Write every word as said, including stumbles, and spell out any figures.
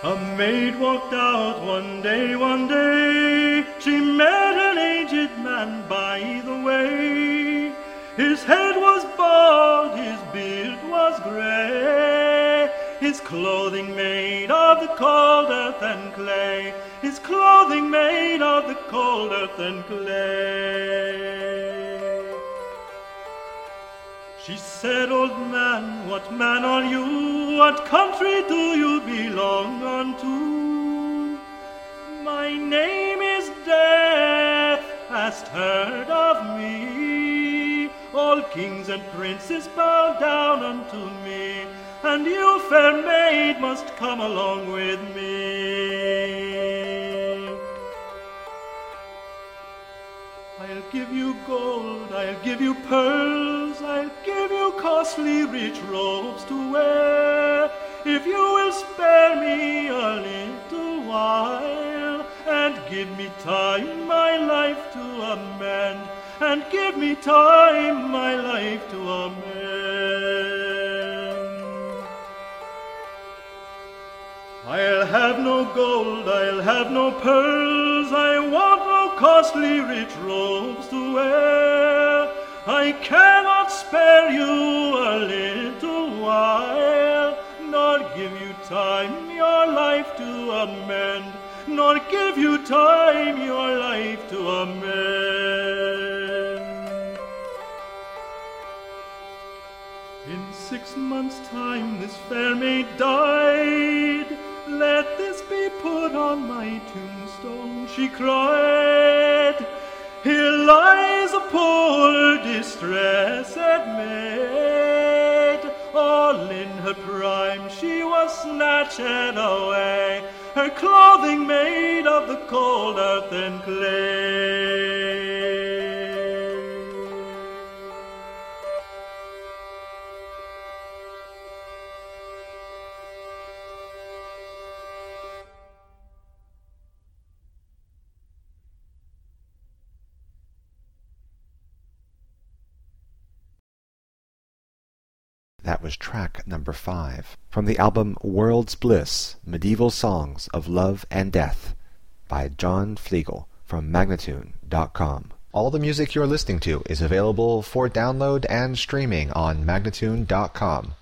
A maid walked out one day, one day. She met an aged man by the way. His head was bald, his beard was grey, his clothing made of the cold earth and clay, his clothing made of the cold earth and clay. She said, "Old man, what man are you? What country do you belong unto?" "My name is Death, hast heard of me? All kings and princes bow down unto me, and you, fair maid, must come along with me. I'll give you gold, I'll give you pearls, I'll give you costly rich robes to wear, if you will spare me a little while, and give me time my life to amend, and give me time my life to amend. I'll have no gold, I'll have no pearls, I want no costly rich robes to wear. I cannot spare you a little while, nor give you time your life to amend, nor give you time your life to amend. In six months' time this fair maid died, let this be put on my tombstone, she cried. Here lies a poor distressed maid, all in her prime she was snatched away, her clothing made of the cold earth and clay. That was track number five from the album World's Bliss, Medieval Songs of Love and Death by John Flegel from Magnatune dot com. All the music you're listening to is available for download and streaming on Magnatune dot com.